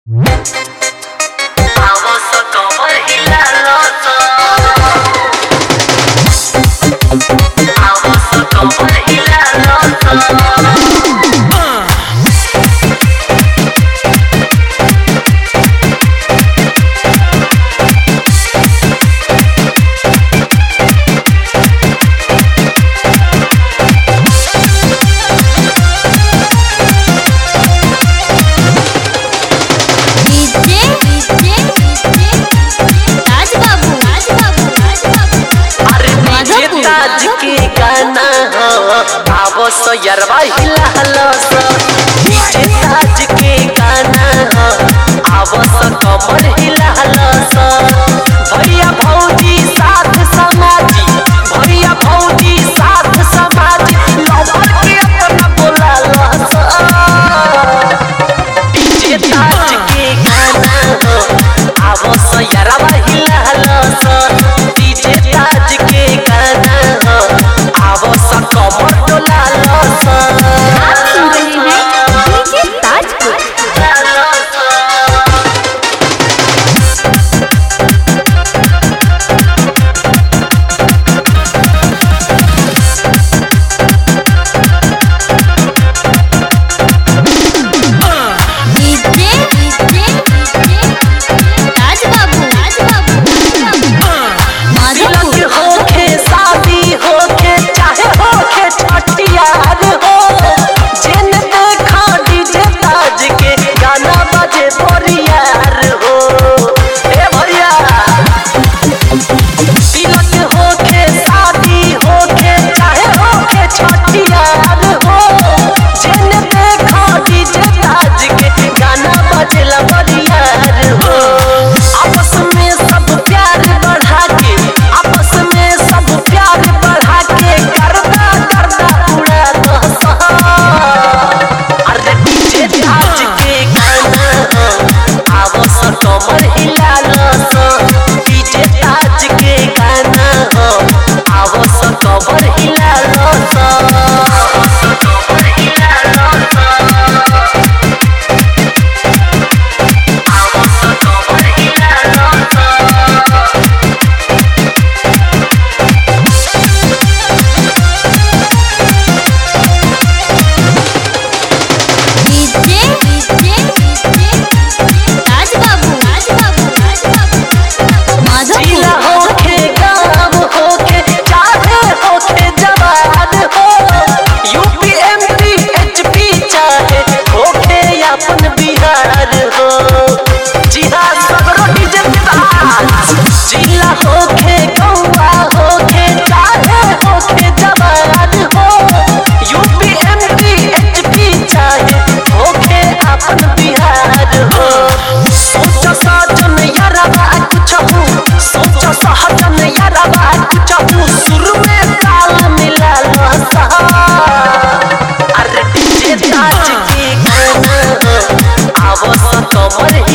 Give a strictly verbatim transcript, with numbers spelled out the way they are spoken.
सो यरवा हिला हलो सो डीजे ताज के गाना हो आवो सो कमर हिला हलो सो भैया भौजी साथ समाजी भैया भौजी साथ समाजी लवर के अपना बोला लो सो डीजे ताज के गाना हो आवो सो यरवा हिला हलो सो डीजे ताज के गाना हो आवो सो कमर डोला लो सो। आप सुन रहे हैं डीजे ताज को। कमर हिला लो सो डीजे ताज के गाना हो आवो सो कमर हिला लो सो कमर हिला लो सो आवो सो कमर हिला लो सो अपन बिहार हो जी हाँ सगरो डीजे ताज जिला होके गौवा होके चाहे होके जवान हो यूपी एमपी एचपी चाहे होके अपन बिहार हो सोचो साजन यारवा कुछ हूँ सोचो सहजन यारवा कुछ हूँ सुर में ताल मिला लो सा अरे डीजे ताज की गाना आवो सो कमर